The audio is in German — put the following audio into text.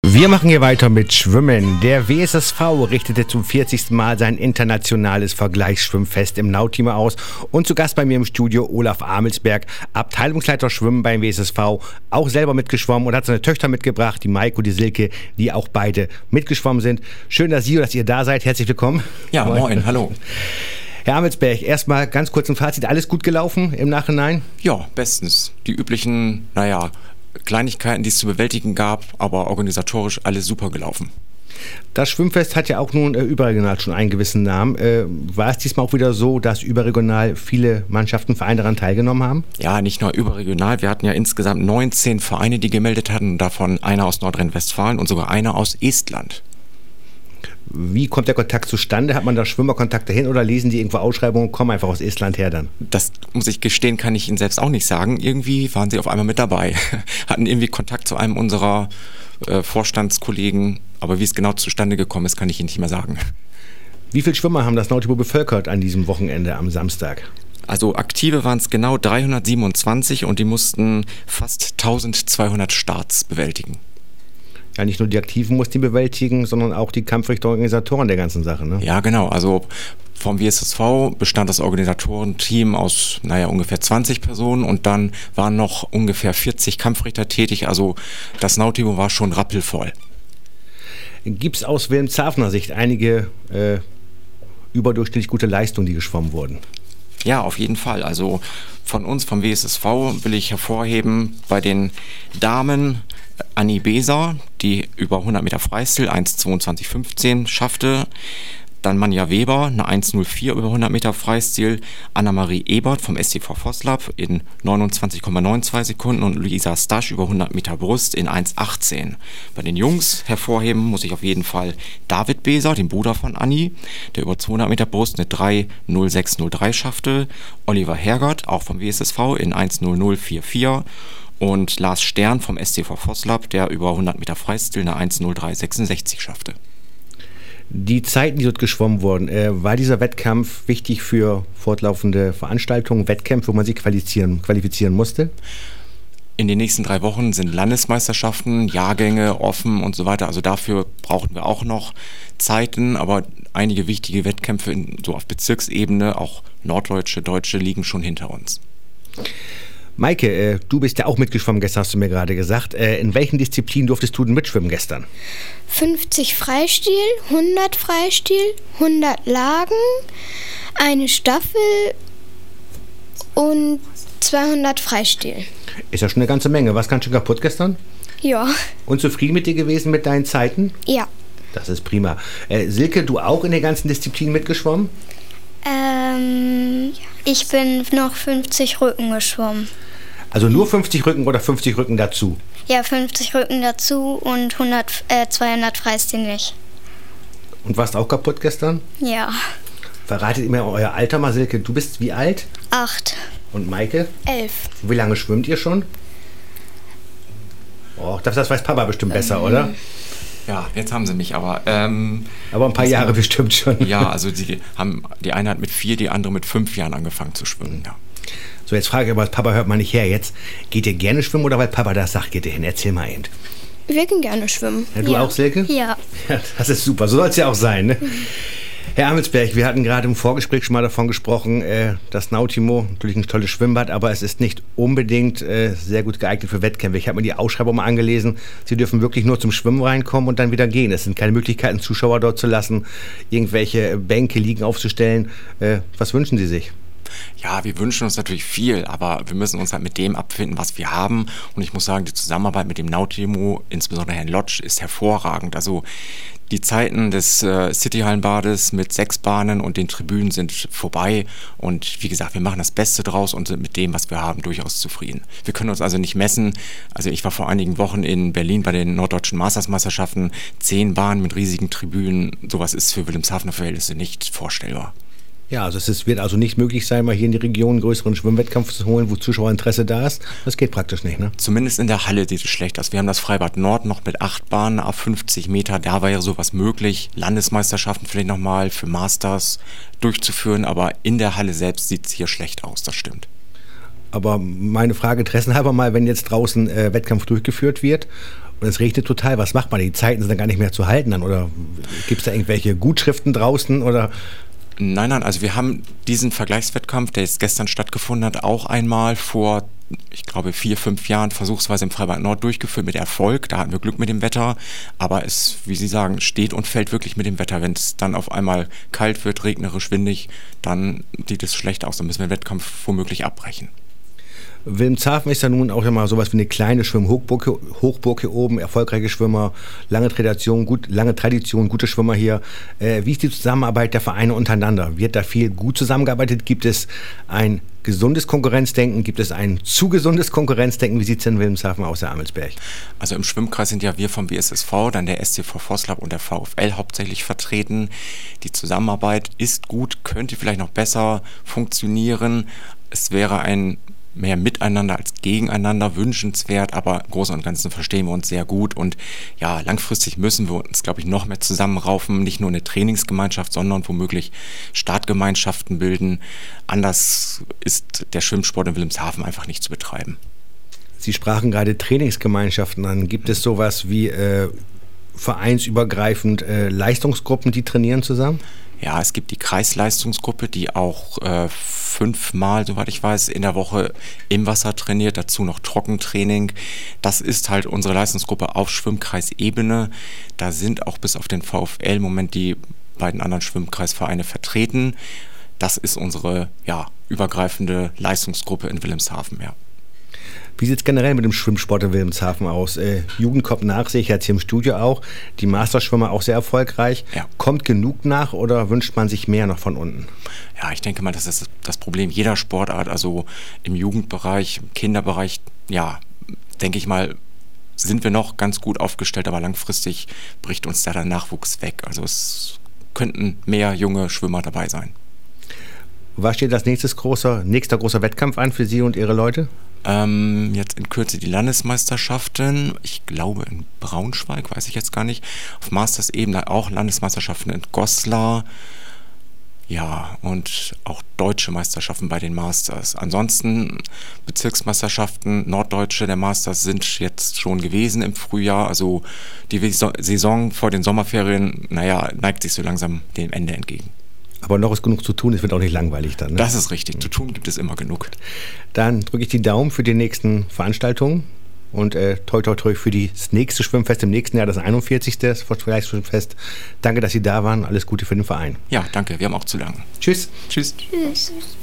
Wir machen hier weiter mit Schwimmen. Der WSSV richtete zum 40. Mal sein internationales Vergleichsschwimmfest im Nautime aus. Und zu Gast bei mir im Studio Olaf Amelsberg, Abteilungsleiter Schwimmen beim WSSV, auch selber mitgeschwommen und hat seine Töchter mitgebracht, die Maike und die Silke, die auch beide mitgeschwommen sind. Schön, dass ihr da seid. Herzlich willkommen. Ja, moin, hallo. Herr Amelsberg, erstmal ganz kurz ein Fazit. Alles gut gelaufen im Nachhinein? Ja, bestens. Die üblichen, Kleinigkeiten, die es zu bewältigen gab, aber organisatorisch alles super gelaufen. Das Schwimmfest hat ja auch nun überregional schon einen gewissen Namen. War es diesmal auch wieder so, dass überregional viele Mannschaften, Vereine daran teilgenommen haben? Ja, nicht nur überregional. Wir hatten ja insgesamt 19 Vereine, die gemeldet hatten, davon einer aus Nordrhein-Westfalen und sogar einer aus Estland. Wie kommt der Kontakt zustande? Hat man da Schwimmerkontakte hin oder lesen die irgendwo Ausschreibungen und kommen einfach aus Estland her dann? Das muss ich gestehen, kann ich Ihnen selbst auch nicht sagen. Irgendwie waren sie auf einmal mit dabei, hatten irgendwie Kontakt zu einem unserer Vorstandskollegen, aber wie es genau zustande gekommen ist, kann ich Ihnen nicht mehr sagen. Wie viele Schwimmer haben das Nautime bevölkert an diesem Wochenende am Samstag? Also aktive waren es genau 327 und die mussten fast 1200 Starts bewältigen. Ja, nicht nur die Aktiven mussten die bewältigen, sondern auch die Kampfrichter-Organisatoren der ganzen Sache, ne? Ja, genau. Also vom WSSV bestand das Organisatorenteam aus, ungefähr 20 Personen und dann waren noch ungefähr 40 Kampfrichter tätig. Also das Nautime war schon rappelvoll. Gibt es aus Wilhelmshavener Sicht einige überdurchschnittlich gute Leistungen, die geschwommen wurden? Ja, auf jeden Fall. Also von uns, vom WSSV, will ich hervorheben, bei den Damen Anni Beser, die über 100 Meter Freistil 1,22,15 schaffte. Dann Manja Weber, eine 1,04 über 100 Meter Freistil. Anna-Marie Ebert vom STV Voslab in 29,92 Sekunden und Luisa Stasch über 100 Meter Brust in 1,18. Bei den Jungs hervorheben muss ich auf jeden Fall David Beser, den Bruder von Anni, der über 200 Meter Brust eine 3,06,03 schaffte. Oliver Hergert, auch vom WSSV in 1,00,44. Und Lars Stern vom STV Voslab, der über 100 Meter Freistil eine 1,03,66 schaffte. Die Zeiten, die dort geschwommen wurden, war dieser Wettkampf wichtig für fortlaufende Veranstaltungen, Wettkämpfe, wo man sich qualifizieren musste? In den nächsten 3 Wochen sind Landesmeisterschaften, Jahrgänge offen und so weiter. Also dafür brauchen wir auch noch Zeiten, aber einige wichtige Wettkämpfe so auf Bezirksebene, auch norddeutsche, deutsche, liegen schon hinter uns. Maike, du bist ja auch mitgeschwommen gestern, hast du mir gerade gesagt. In welchen Disziplinen durftest du denn mitschwimmen gestern? 50 Freistil, 100 Freistil, 100 Lagen, eine Staffel und 200 Freistil. Ist ja schon eine ganze Menge. Was ganz schön kaputt gestern? Ja. Und zufrieden mit dir gewesen mit deinen Zeiten? Ja. Das ist prima. Silke, du auch in den ganzen Disziplinen mitgeschwommen? Ich bin noch 50 Rücken geschwommen. Also nur 50 Rücken oder 50 Rücken dazu? Ja, 50 Rücken dazu und 200 Freistil nicht. Und warst auch kaputt gestern? Ja. Verratet ihr mir euer Alter mal, Silke. Du bist wie alt? 8. Und Maike? 11. Wie lange schwimmt ihr schon? Oh, das weiß Papa bestimmt besser, oder? Ja, jetzt haben sie mich, aber... aber ein paar Jahre bestimmt schon. Ja, also die eine hat mit 4, die andere mit 5 Jahren angefangen zu schwimmen, ja. So, jetzt frage ich aber, Papa hört mal nicht her jetzt. Geht ihr gerne schwimmen oder weil Papa das sagt, geht ihr hin? Erzähl mal eben. Wir gehen gerne schwimmen. Ja, du auch, Silke? Ja. Ja, das ist super, so soll es ja auch sein, ne? Herr Amelsberg, wir hatten gerade im Vorgespräch schon mal davon gesprochen, das Nautime, natürlich ein tolles Schwimmbad, aber es ist nicht unbedingt sehr gut geeignet für Wettkämpfe. Ich habe mir die Ausschreibung mal angelesen. Sie dürfen wirklich nur zum Schwimmen reinkommen und dann wieder gehen. Es sind keine Möglichkeiten, Zuschauer dort zu lassen, irgendwelche Bänke, Liegen aufzustellen. Was wünschen Sie sich? Ja, wir wünschen uns natürlich viel, aber wir müssen uns halt mit dem abfinden, was wir haben. Und ich muss sagen, die Zusammenarbeit mit dem Nautime, insbesondere Herrn Lotsch, ist hervorragend. Also die Zeiten des Cityhallenbades mit 6 Bahnen und den Tribünen sind vorbei. Und wie gesagt, wir machen das Beste draus und sind mit dem, was wir haben, durchaus zufrieden. Wir können uns also nicht messen. Also ich war vor einigen Wochen in Berlin bei den norddeutschen Mastersmeisterschaften. 10 Bahnen mit riesigen Tribünen. Sowas ist für Wilhelmshavener Verhältnisse nicht vorstellbar. Ja, also es wird also nicht möglich sein, mal hier in die Region einen größeren Schwimmwettkampf zu holen, wo Zuschauerinteresse da ist. Das geht praktisch nicht, ne? Zumindest in der Halle sieht es schlecht aus. Wir haben das Freibad Nord noch mit 8 Bahnen ab 50 Meter. Da wäre sowas möglich. Landesmeisterschaften vielleicht nochmal für Masters durchzuführen. Aber in der Halle selbst sieht es hier schlecht aus, das stimmt. Aber meine Frage interessenhalber mal, wenn jetzt draußen Wettkampf durchgeführt wird Und es regnet total. Was macht man? Die Zeiten sind dann gar nicht mehr zu halten dann? Oder gibt es da irgendwelche Gutschriften draußen? Oder? Nein, also wir haben diesen Vergleichswettkampf, der jetzt gestern stattgefunden hat, auch einmal vor, ich glaube, 4-5 Jahren versuchsweise im Freibad Nord durchgeführt mit Erfolg. Da hatten wir Glück mit dem Wetter, aber es, wie Sie sagen, steht und fällt wirklich mit dem Wetter. Wenn es dann auf einmal kalt wird, regnerisch, windig, dann sieht es schlecht aus. Dann müssen wir den Wettkampf womöglich abbrechen. Wilhelmshaven ist ja nun auch immer sowas wie eine kleine Hochburg hier oben, erfolgreiche Schwimmer, lange Tradition, gute Schwimmer hier. Wie ist die Zusammenarbeit der Vereine untereinander? Wird da viel gut zusammengearbeitet? Gibt es ein gesundes Konkurrenzdenken? Gibt es ein zu gesundes Konkurrenzdenken? Wie sieht es in Wilhelmshaven aus, Herr Amelsberg? Also im Schwimmkreis sind ja wir vom WSSV, dann der SC Voslab und der VfL hauptsächlich vertreten. Die Zusammenarbeit ist gut, könnte vielleicht noch besser funktionieren. Es wäre ein mehr Miteinander als Gegeneinander wünschenswert, aber im Großen und Ganzen verstehen wir uns sehr gut und ja, langfristig müssen wir uns, glaube ich, noch mehr zusammenraufen, nicht nur eine Trainingsgemeinschaft, sondern womöglich Startgemeinschaften bilden. Anders ist der Schwimmsport in Wilhelmshaven einfach nicht zu betreiben. Sie sprachen gerade Trainingsgemeinschaften an. Gibt es sowas wie vereinsübergreifend Leistungsgruppen, die trainieren zusammen? Ja, es gibt die Kreisleistungsgruppe, die auch 5-mal, soweit ich weiß, in der Woche im Wasser trainiert, dazu noch Trockentraining. Das ist halt unsere Leistungsgruppe auf Schwimmkreisebene. Da sind auch bis auf den VfL im Moment die beiden anderen Schwimmkreisvereine vertreten. Das ist unsere übergreifende Leistungsgruppe in Wilhelmshaven, ja. Wie sieht es generell mit dem Schwimmsport in Wilhelmshaven aus? Jugend kommt nach, sehe ich jetzt hier im Studio auch. Die Masterschwimmer auch sehr erfolgreich. Ja. Kommt genug nach oder wünscht man sich mehr noch von unten? Ja, ich denke mal, das ist das Problem jeder Sportart. Also im Jugendbereich, im Kinderbereich, denke ich mal, sind wir noch ganz gut aufgestellt, aber langfristig bricht uns da der Nachwuchs weg. Also es könnten mehr junge Schwimmer dabei sein. Was steht als nächster großer Wettkampf an für Sie und Ihre Leute? Jetzt in Kürze die Landesmeisterschaften, ich glaube in Braunschweig, weiß ich jetzt gar nicht. Auf Masters-Ebene auch Landesmeisterschaften in Goslar. Ja, und auch deutsche Meisterschaften bei den Masters. Ansonsten Bezirksmeisterschaften, Norddeutsche der Masters sind jetzt schon gewesen im Frühjahr. Also die Saison vor den Sommerferien, neigt sich so langsam dem Ende entgegen. Aber noch ist genug zu tun, es wird auch nicht langweilig dann. Ne? Das ist richtig, zu tun gibt es immer genug. Dann drücke ich die Daumen für die nächsten Veranstaltungen und toi toi toi für das nächste Schwimmfest im nächsten Jahr, das 41. das Vergleichsschwimmfest. Danke, dass Sie da waren, alles Gute für den Verein. Ja, danke, wir haben auch zu danken. Tschüss. Tschüss. Tschüss.